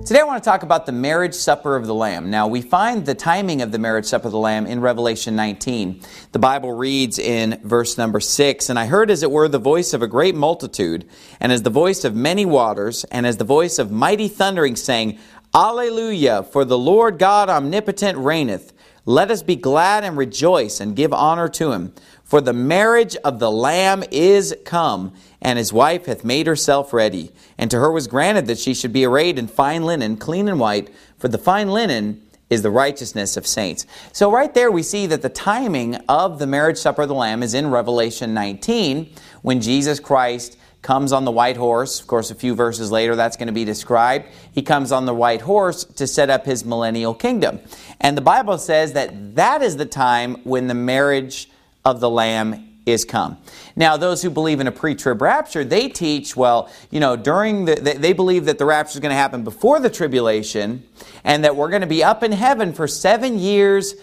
Today I want to talk about the marriage supper of the Lamb. Now we find the timing of the marriage supper of the Lamb in Revelation 19. The Bible reads in verse number 6, "And I heard as it were the voice of a great multitude, and as the voice of many waters, and as the voice of mighty thundering, saying, Alleluia, for the Lord God omnipotent reigneth. Let us be glad and rejoice and give honor to him. For the marriage of the Lamb is come, and his wife hath made herself ready. And to her was granted that she should be arrayed in fine linen, clean and white, for the fine linen is the righteousness of saints." So right there we see that the timing of the marriage supper of the Lamb is in Revelation 19, when Jesus Christ comes on the white horse. Of course, a few verses later that's going to be described. He comes on the white horse to set up his millennial kingdom. And the Bible says that that is the time when the marriage of the Lamb is come. Now, those who believe in a pre-trib rapture, they teach, they believe that the rapture is going to happen before the tribulation, and that we're going to be up in heaven for 7 years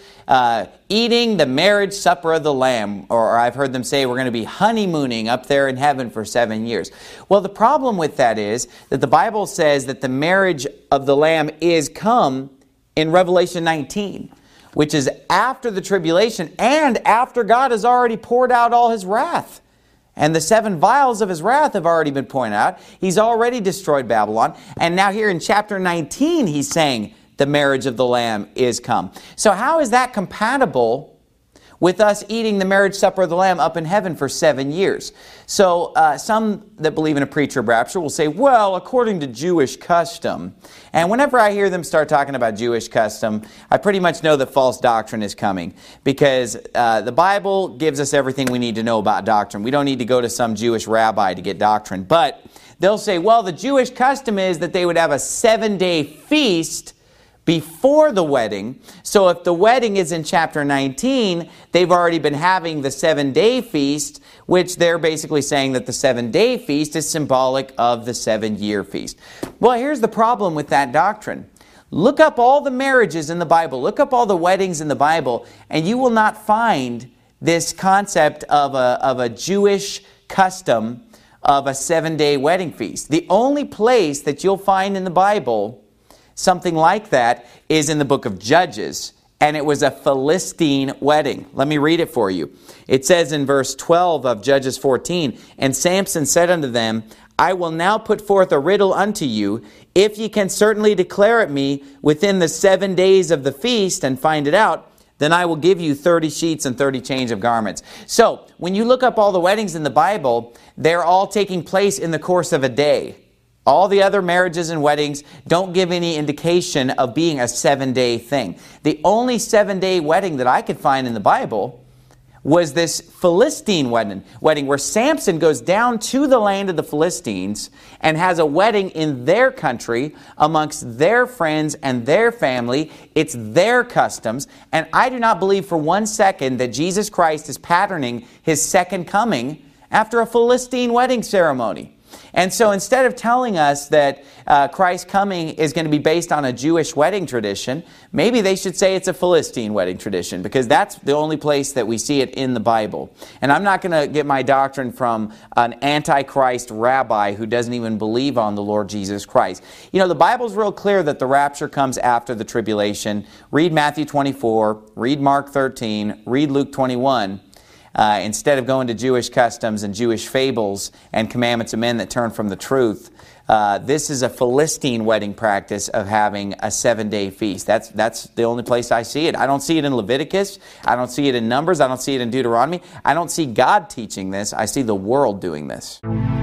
eating the marriage supper of the Lamb. Or I've heard them say we're going to be honeymooning up there in heaven for 7 years. Well, the problem with that is that the Bible says that the marriage of the Lamb is come in Revelation 19. Which is after the tribulation and after God has already poured out all his wrath. And the 7 vials of his wrath have already been poured out. He's already destroyed Babylon. And now here in chapter 19, he's saying the marriage of the Lamb is come. So how is that compatible with us eating the marriage supper of the Lamb up in heaven for 7 years? So some that believe in a pre-trib rapture will say, well, according to Jewish custom. And whenever I hear them start talking about Jewish custom, I pretty much know that false doctrine is coming. Because the Bible gives us everything we need to know about doctrine. We don't need to go to some Jewish rabbi to get doctrine. But they'll say, well, the Jewish custom is that they would have a 7-day feast before the wedding. So if the wedding is in chapter 19, they've already been having the 7-day feast, which they're basically saying that the 7-day feast is symbolic of the 7-year feast. Well, here's the problem with that doctrine. Look up all the marriages in the Bible. Look up all the weddings in the Bible, and you will not find this concept of a Jewish custom of a 7-day wedding feast. The only place that you'll find in the Bible something like that is in the book of Judges, and it was a Philistine wedding. Let me read it for you. It says in verse 12 of Judges 14, "And Samson said unto them, I will now put forth a riddle unto you. If ye can certainly declare it me within the 7 days of the feast and find it out, then I will give you 30 sheets and 30 change of garments." So, when you look up all the weddings in the Bible, they're all taking place in the course of a day. All the other marriages and weddings don't give any indication of being a 7-day thing. The only 7-day wedding that I could find in the Bible was this Philistine wedding where Samson goes down to the land of the Philistines and has a wedding in their country amongst their friends and their family. It's their customs. And I do not believe for 1 second that Jesus Christ is patterning his second coming after a Philistine wedding ceremony. And so instead of telling us that Christ's coming is going to be based on a Jewish wedding tradition, maybe they should say it's a Philistine wedding tradition, because that's the only place that we see it in the Bible. And I'm not going to get my doctrine from an antichrist rabbi who doesn't even believe on the Lord Jesus Christ. You know, the Bible's real clear that the rapture comes after the tribulation. Read Matthew 24, read Mark 13, read Luke 21. Instead of going to Jewish customs and Jewish fables and commandments of men that turn from the truth, this is a Philistine wedding practice of having a 7-day feast. That's the only place I see it. I don't see it in Leviticus. I don't see it in Numbers. I don't see it in Deuteronomy. I don't see God teaching this. I see the world doing this.